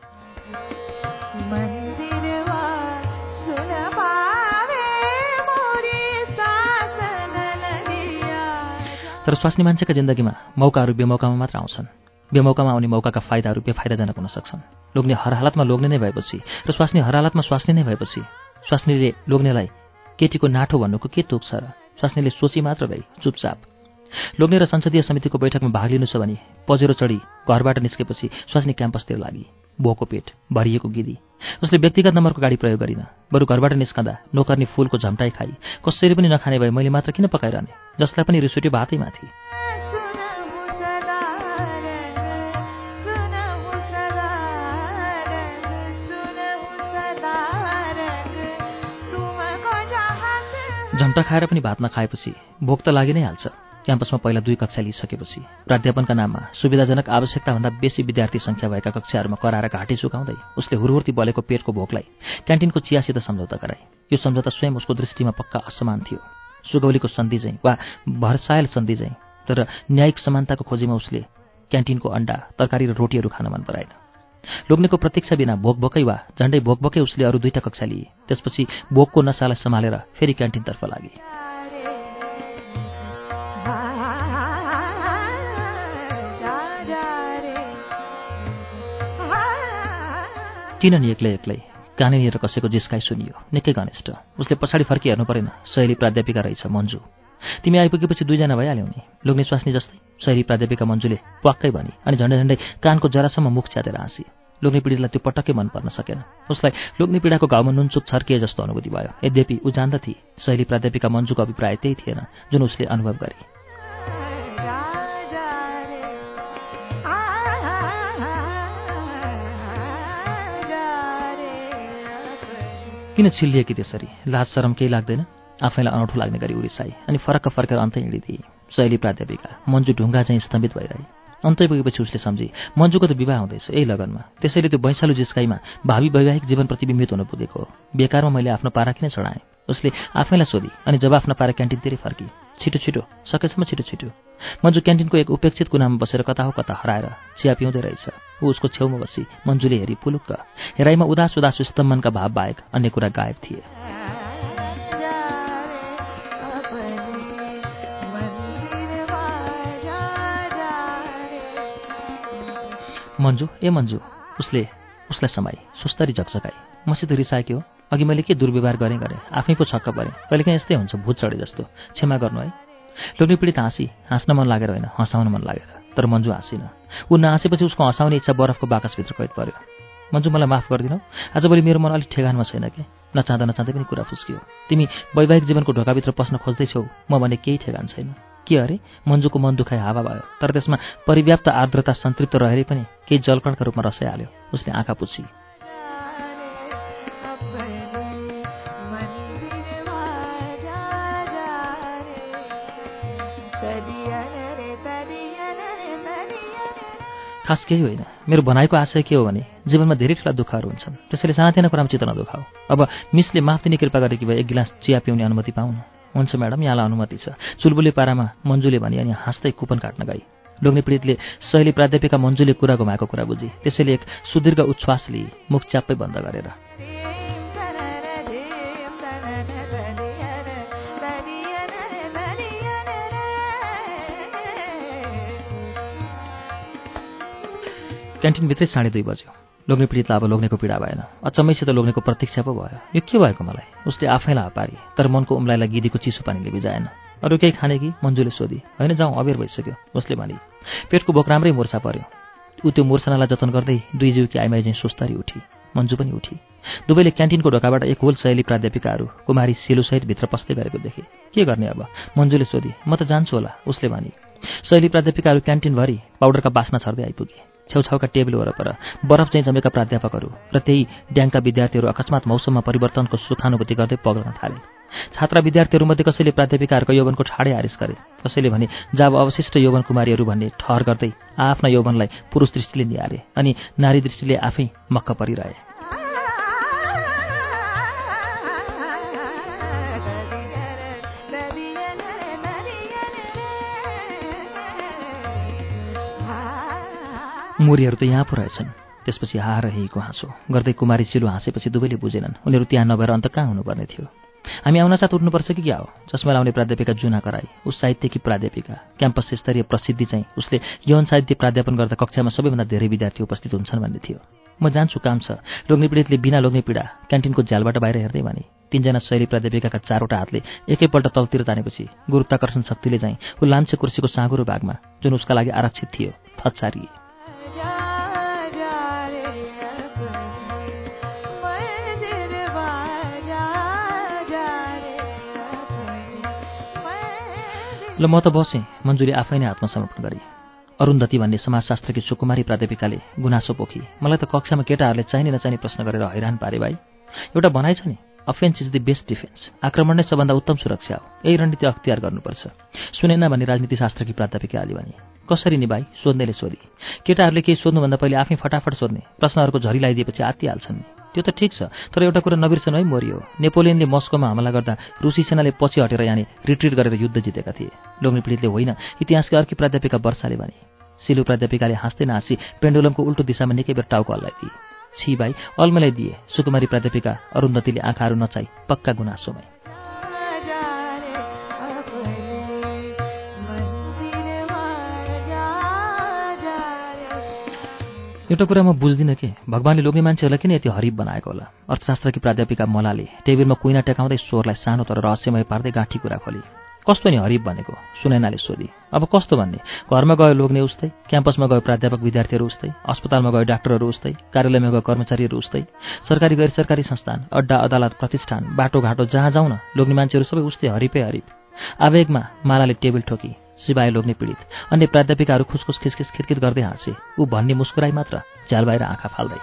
तर स्वास्नी मान्छेका जिन्दगीमा मौकाहरू बेमौकामा मात्र आउँछन्। बेमौकामा आउने मौकाका फाइदाहरू बेफाइदाजनक हुन सक्छन्। लोग्ने हर हालतमा लोग्ने नै भएपछि र स्वास्नी हर हालतमा स्वास्नी नै भएपछि स्वास्नीले लोग्नेलाई केटीको नाठो भन्नुको के तुक छ र? स्वास्नीले सोची मात्र गई चुपचाप। लोग्ने र संसदीय समितिको बैठकमा भाग लिनु छ भने पजेरो चढी घरबाट निस्केपछि स्वास्नी क्याम्पसतिर लागि। बोको पेट, भरिएको गिदी। उसले व्यक्तिगत नम्बरको गाडी प्रयोग गरिन, बरु घरबाट निस्कँदा नोकर्नी फुलको झम्टाइ खाई कसरी पनि नखाने भए मैले मात्र किन पकाइरहने, जसलाई पनि रिस उठ्यो भातै माथि। झम्टा खाएर पनि भात नखाएपछि भोक त लागि नै हाल्छ। क्याम्पसमा पहिला दुई कक्षा लिइसकेपछि प्राध्यापनका नाममा सुविधाजनक आवश्यकताभन्दा बेसी विद्यार्थी सङ्ख्या भएका कक्षाहरूमा कराएर घाँटी सुकाउँदै उसले हुरहुर्ती बलेको पेटको भोकलाई क्यान्टिनको चियासित सम्झौता गराए। यो सम्झौता स्वयं उसको दृष्टिमा पक्का असमान थियो, सुगौलीको सन्धि चाहिँ वा भरसायल सन्धि चाहिँ। तर न्यायिक समानताको खोजीमा उसले क्यान्टिनको अन्डा, तरकारी र रोटीहरू खान मन पराएन। लोग्नेको प्रतीक्षा बिना भोकभोकै वा झण्डै भोकभोकै उसले अरू दुईटा कक्षा लिए। त्यसपछि भोकको नसालाई सम्हालेर फेरि क्यान्टिनतर्फ लागे। किन नि एक्लै एक्लै कानेनिर कसैको जिस्काइ सुनियो, निकै घनिष्ठ। उसले पछाडि फर्की हेर्नु परेन, सहेली प्राध्यापिका रहेछ मन्जु। तिमी आइपुगेपछि दुईजना भइहाल्यौ नि, लोग्ने स्वास्नी जस्तै, सहेली प्राध्यापिका मन्जुले प्वाक्कै भनी अनि झन्डै झन्डै कानको जरासम्म मुख च्यातेर हाँसी। लोग्ने पीडितलाई त्यो पटक्कै मन पर्न सकेन। उसलाई लोग्ने पीडाको घाउमा नुनचुक छर्किए जस्तो अनुभूति भयो। यद्यपि ऊ जान्दथी शैली प्राध्यापिका मन्जुको अभिप्राय त्यही थिएन जुन उसले अनुभव गरे। किन चिल्लिएकी त्यसरी? लाज शरम केही लाग्दैन? आफैलाई अनौठो लाग्ने गरी उरिसाई अनि फरक्क फर्केर अन्तै हिँडिदिए। शैली प्राध्यापिका मन्जु ढुङ्गा चाहिँ स्तम्भित भइरहे। अन्तै पुगेपछि उसले सम्झी मन्जुको त विवाह हुँदैछ यही लगनमा, त्यसैले त्यो वैशालु जिस्काइमा भावी वैवाहिक जीवन प्रतिबिम्बित हुन पुगेको हो। बेकारमा मैले आफ्नो पारा किन चढाएँ? उसले आफैलाई सोधी अनि जवाफ नपाएर क्यान्टिनतिरै फर्की। छिटो छिटो सकेसम्म छिटो छिटो। मन्जु क्यान्टिनको एक उपेक्षित कुनामा बसेर कता हो कता हराएर चिया पिउँदै रहेछ। ऊ उसको छेउमा बसी मन्जुले हेरी पुलुक्क। हेराइमा उदास उदास स्तम्भनका भाव बाहेक अन्य कुरा गायब थिए। मन्जु ए मन्जु उसले उसलाई समाई सुस्तरी झकझकाई। मसित रिसाएकी हो? अघि मैले के दुर्व्यवहार गरेँ गरेँ आफै पो छक्क परेँ। कहिलेकाहीँ यस्तै हुन्छ, भूत चढे जस्तो। क्षमा गर्नु है। लोग्ने पीडित हाँसी। हाँस्न मन लागेर होइन, हँसाउन मन लागेर। तर मन्जु हाँसिन। ऊ नहाँसेपछि उसको हँसाउने इच्छा बरफको बाकसभित्र कैद पर्यो। मन्जु मलाई माफ गरिदिनौ, आजभोलि मेरो मन अलिक ठेगानमा छैन के? नचाहँदा नचाहँदै पनि कुरा फुस्कियो। तिमी वैवाहिक जीवनको ढोकाभित्र पस्न खोज्दैछौ, म भने केही ठेगान छैन। के अरे? मन्जुको मन दुखाइ हावा भयो, तर त्यसमा परिव्याप्त आर्द्रता सन्तृप्त रहेरै पनि केही जलकणका रूपमा रसाइहाल्यो। उसले आँखा पुछी। खास केही होइन। मेरो भनाइको आशय के हो भने जीवनमा धेरै ठुला दुःखहरू हुन्छन्, त्यसैले सानातिना कुरामा चित्त नदुखाऊ। अब मिसले माफ दिने कृपा गरेकी भए एक गिलास चिया पिउने अनुमति पाउन। हुन्छ म्याडम, यहाँलाई अनुमति छ, चुलबुले पारामा मन्जुले भनी अनि हाँस्दै कुपन काट्न गई। लोग्ने पीडितले शैली प्राध्यापिका मन्जुले कुरा घुमाएको कुरा बुझी। त्यसैले एक सुदीर्घ उच्छ्वास लिई मुख च्याप्पै बन्द गरेर क्यान्टिनभित्रै साढे दुई बज्यो। लोग्ने पीडितलाई अब लोग्नेको पीडा भएन, अचम्मैसित लोग्नेको प्रतीक्षा पो भयो। यो के भएको मलाई? उसले आफैलाई हपारी, तर मनको उम्लाइलाई गिदीको चिसो पानीले भिजाएन। अरू केही खाने कि? मन्जुले सोधी। होइन जाउँ, अबेर भइसक्यो, उसले भनी। पेटको बोक राम्रै मुर्छा पर्यो। ऊ त्यो मुर्छनालाई जतन गर्दै दुई जिउकी आइमाई चाहिँ सुस्तरी उठी। मन्जु पनि उठी। दुवैले क्यान्टिनको ढोकाबाट एक होल शैली प्राध्यापिकाहरू कुमारी सिलुसहित भित्र पस्दै गरेको देखे। के गर्ने अब? मन्जुले सोधी। म त जान्छु होला, उसले भनी। शैली प्राध्यापिकाहरू क्यान्टिनभरि पाउडरका बास्ना छर्दै आइपुगे। छेउछाउका टेबल वरपर बरफ चाहिँ जमेका प्राध्यापकहरू र त्यही ड्याङका विद्यार्थीहरू अकस्मात मौसममा परिवर्तनको सुखानुभूति गर्दै पग्लन थाले। छात्रा विद्यार्थीहरूमध्ये कसैले प्राध्यापिकाहरूको यौवनको ठाडै आरिस गरे, कसैले भने जब अवशिष्ट यौवन कुमारीहरू भन्ने ठहर गर्दै आफ्ना यौवनलाई पुरुष दृष्टिले निहारे अनि नारी दृष्टिले आफै मक्क परिरहे। मुरीहरू त यहाँ पो रहेछन्। त्यसपछि हार हिँको हाँसो गर्दै कुमारी सिलु हाँसेपछि दुवैले बुझेनन् उनीहरू त्यहाँ नभएर अन्त कहाँ हुनुपर्ने थियो। हामी आउनासाथ उठ्नुपर्छ कि क्या हो? चस्मा लाउने प्राध्यापिका जुना कराई। उस साहित्यकी प्राध्यापिका, क्याम्पस स्तरीय प्रसिद्धि चाहिँ उसले यौन साहित्य प्राध्यापन गर्दा कक्षामा सबैभन्दा धेरै विद्यार्थी उपस्थित हुन्छन् भन्ने थियो। म जान्छु, काम छ। लोग्ने पीडितले बिना लोग्ने पीडा क्यान्टिनको झ्यालबाट बाहिर हेर्दै भने। तीनजना शैली प्राध्यापिकाका चारवटा हातले एकैपल्ट तलतिर तानेपछि गुरुत्वाकर्षण शक्तिले चाहिँ ऊ लाम्चे कुर्सीको साँगुरो भागमा जुन उसका लागि आरक्षित थियो थच्चारिए। ल म त बसेँ, मन्जुले आफै नै आत्मसमर्पण गरी। अरुन्धती भन्ने समाजशास्त्रकी सुकुमारी प्राध्यापिकाले गुनासो पोखी। मलाई त कक्षामा केटाहरूले चाहिने नचाहिने प्रश्न गरेर हैरान पारे भाइ। एउटा भनाइ छ नि, offence is the best defence. आक्रमण नै सबभन्दा उत्तम सुरक्षा हो। यही रणनीति अख्तियार गर्नुपर्छ। सुनेन भन्ने राजनीति शास्त्रकी प्राध्यापिकाले भने। कसरी नि भाइ? सोध्नेले सोधी। केटाहरूले केही सोध्नुभन्दा पहिले आफै फटाफट सोध्ने, प्रश्नहरूको झरी लगाइदिएपछि आत्तिहाल्छन् नि। त्यो त ठिक छ, तर एउटा कुरा नबिर्सनु है, मोरियो नेपोलियनले मस्कोमा हमला गर्दा रुसी सेनाले पछि हटेर यानी रिट्रिट गरेर युद्ध जितेका थिए। लोग्ने पीडितले होइन, इतिहासका अर्की प्राध्यापिका वर्षाले भने। सिलु प्राध्यापिकाले हाँस्दै नासी पेन्डुलमको उल्टो दिशामा निकै बेर टाउको हल्लाइदिए। छि भाइ, अल्मलाई दिए। सुकुमारी प्राध्यापिका अरुन्धतीले आँखाहरू नचाई पक्का गुनासोमै। एउटा कुरा म बुझ्दिनँ के, भगवानले लोग्ने मान्छेहरूलाई किन यति हरिब बनाएको होला? अर्थशास्त्रकी प्राध्यापिका मलाले टेबलमा कुइना टेकाउँदै स्वरलाई सानो तर रहस्यमय पार्दै गाँठी कुरा खोली। कस्तो नि हरिप भनेको? सुनैनाले सोधी। अब कस्तो भन्ने? घरमा गयो लोग्ने उस्तै, क्याम्पसमा गयो प्राध्यापक विद्यार्थीहरू उस्तै, अस्पतालमा गयो डाक्टरहरू उस्तै, कार्यालयमा गयो कर्मचारीहरू उस्तै, सरकारी गैर सरकारी संस्थान, अड्डा अदालत प्रतिष्ठान, बाटोघाटो जहाँ जाउँ न लोग्ने मान्छेहरू सबै उस्तै हरिपै हरिप। आवेगमा मालाले टेबल ठोकी, सिबाए लोग्ने पीडित। अन्य प्राध्यापिकाहरू खुसखुस खिसखिस खिटखिट गर्दै हाँसे। ऊ भन्ने मुस्कुराई मात्र, झ्याल बाहिर आँखा फाल्दै।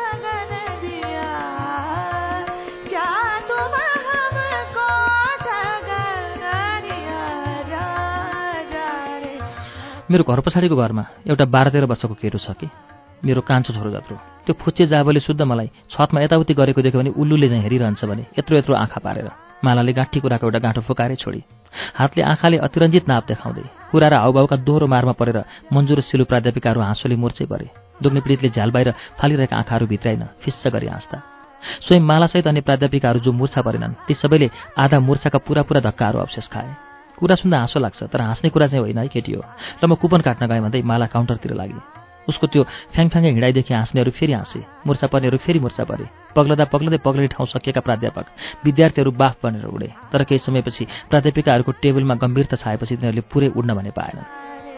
मेरो घर पछाडिको घरमा एउटा बाह्र तेह्र वर्षको केटो छ कि मेरो कान्छो छोरो जत्रो। त्यो फुच्चे जाबोले शुद्ध मलाई छतमा यताउति गरेको देख्यो भने उल्लुले चाहिँ हेरिरहन्छ भने यत्रो यत्रो आँखा पारेर। मालाले गाँठी कुराको एउटा गाँठो फुकाएरै छोडी। हातले आँखाले अतिरञ्जित नाप देखाउँदै कुरा र हाउभाउका दोहोरो मारमा परेर मन्जु र सिलु प्राध्यापिकाहरू हाँसोले मूर्छै परे। दुग्ने पीडितले झ्याल बाहिर फालिरहेका आँखाहरू भित्राइन फिस्स गरी हाँस्दा। स्वयं मालासहित अन्य प्राध्यापिकाहरू जो मूर्छा परेनन् ती सबैले आधा मूर्छाका पुरा पुरा धक्काहरू अवशेष खाए। कुरा सुन्दा हाँसो लाग्छ तर हाँस्ने कुरा चाहिँ होइन है केटी हो। ल म कुपन काट्न गएँ भन्दै माला काउन्टरतिर लागि। उसको त्यो फ्याङफ्याङे हिँडाइदेखि हाँस्नेहरू फेरि हाँसे, मूर्छा पर्नेहरू फेरि मूर्छा परे। पग्लदा पग्लदै पग्लने ठाउँ सकिएका प्राध्यापक विद्यार्थीहरू बाफ बनेर उडे। तर केही समयपछि प्राध्यापिकाहरूको टेबलमा गम्भीरता छाएपछि तिनीहरूले पुरै उड्न भने पाएनन्।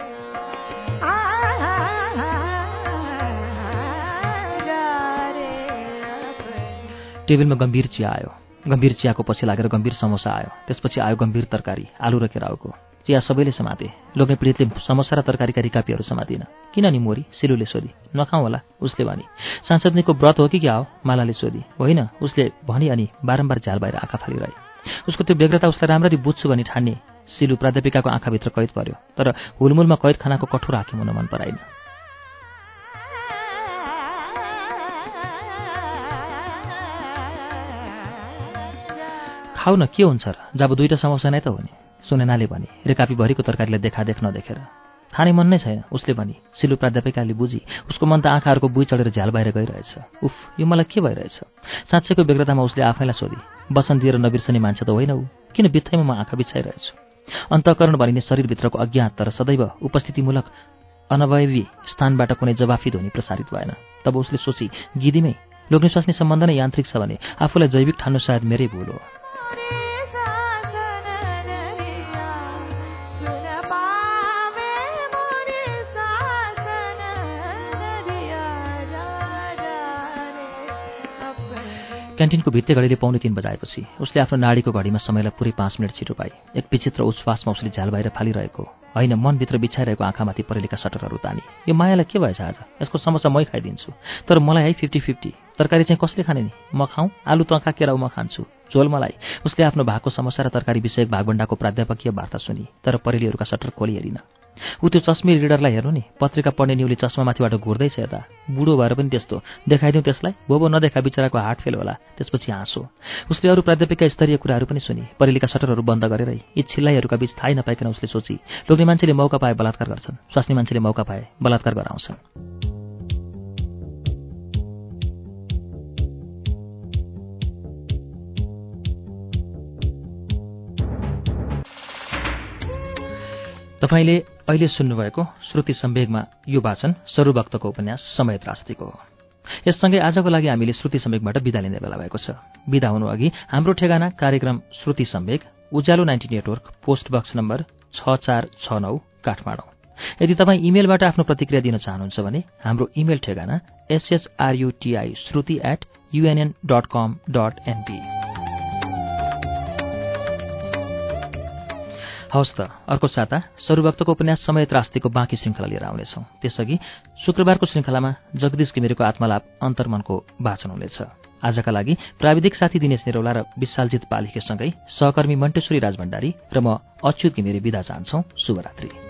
टेबलमा गम्भीर चिया आयो। गम्भीर चियाको पछि लागेर गम्भीर समोसा आयो। त्यसपछि आयो गम्भीर तरकारी, आलु र केराउको। चिया सबैले समाते। लोग्ने पीडितले समोसा र तरकारीका रिकापीहरू समातिन। किन नि मोरी? सिलुले सोधी। नखाउँ होला उसले भनी। सांसदनीको व्रत हो कि क्या हो? मालाले सोधी। होइन उसले भनी अनि बारम्बार झ्याल बाहिर आँखा फालिरहे। उसको त्यो व्यग्रता उसलाई राम्ररी बुझ्छु भनी ठान्ने सिलु प्राध्यापिकाको आँखाभित्र कैद पर्यो। तर हुलमुलमा कैद खानाको कठोर हाकिम हुन मन पराइन। खाउ न के हुन्छ र? जब दुईटा समोसा नै त हो नि, सुनेनाले भने रेकापीभरिको तरकारीलाई देखा देख नदेखेर। खाने मन नै छैन उसले भनी। सिलु प्राध्यापिकाले बुझी उसको मन त आँखाहरूको बुई चढेर झ्याल बाहिर गइरहेछ। उफ, यो मलाई के भइरहेछ? साँच्चैको व्यग्रतामा उसले आफैलाई सोधी। वचन दिएर नबिर्सने मान्छे त होइन ऊ, किन बित्थैमा म आँखा बिछाइरहेछु? अन्तःकरण भनिने शरीरभित्रको अज्ञात तर सदैव उपस्थितिमूलक अनवयवी स्थानबाट कुनै जवाफी ध्वनि प्रसारित भएन। तब उसले सोची, गिदीमै लोग्ने स्वास्नी सम्बन्ध नै यान्त्रिक छ भने आफूलाई जैविक ठान्नु सायद मेरै भूल हो। क्यान्टिनको भित्ते घडीले पाउने तीन बजाएपछि उसले आफ्नो नाडीको घडीमा समयलाई पुरै पाँच मिनट छिटो पाए। एक विचित्र उच्छ्वासमा उसले झ्याल बाहिर फालिरहेको होइन मनभित्र बिछाइरहेको आँखामाथि परेलीका सटरहरू तानी। यो मायालाई के भएछ आज? यसको समस्या मै खाइदिन्छु। तर मलाई है फिफ्टी फिफ्टी। तरकारी चाहिँ कसले खाने नि? म खाउँ? आलु तँ खा, केराउ म खान्छु। झोल मलाई। उसले आफ्नो भागको समस्या र तरकारी विषयक भागभण्डाको प्राध्यापकीय वार्ता सुनि। तर परेलीहरूका सटर खोली हेरिन। ऊ त्यो चस्मी रिडरलाई हेर्नु नि, पत्रिका पढ्ने न्युले चस्मामाथिबाट घुर्दैछ यता। बुढो भएर पनि त्यस्तो। देखाइदिउँ त्यसलाई? भोभो नदेखा बिचराको हार्ट फेल होला। त्यसपछि हाँसो। उसले अरू प्राध्यापिका स्तरीय कुराहरू पनि सुनि। परेलीका सटरहरू बन्द गरेरै यी छिल्लाइहरूका बीच थाहै नपाइकन उसले सोची, लोग्ने मान्छेले मौका पाए बलात्कार गर्छन्, स्वास्नी मान्छेले मौका पाए बलात्कार गराउँछन्। तपाईले अहिले सुन्नुभएको श्रुति सम्वेगमा यो वाचन सरुभक्तको उपन्यास समय त्रासदीको हो। यससँगै आजको लागि हामीले श्रुति सम्वेगबाट बिदा लिने बेला भएको छ। बिदा हुनु अघि हाम्रो ठेगाना कार्यक्रम Shruti Sambeg, Ujyaalo ninety network, post box number छ चार छ नौ, काठमाडौँ। यदि तपाईँ इमेलबाट आफ्नो प्रतिक्रिया दिन चाहनुहुन्छ भने हाम्रो इमेल ठेगाना S H R U T I Shruti at UNN dot com dot NP. हवस् त, अर्को साता सरुभक्तको उपन्यास समय त्रासदीको बाँकी श्रृङ्खला लिएर आउनेछौँ। त्यसअघि शुक्रबारको श्रृङ्खलामा जगदीश घिमिरेको आत्मलाप अन्तर्मनको वाचन हुनेछ। आजका लागि प्राविधिक साथी दिनेश निरौला र विशालजित पालिकेसँगै सहकर्मी मन्टेश्वरी राजभण्डारी र म अच्युत घिमिरे बिदा चाहन्छौँ। शुभरात्रि।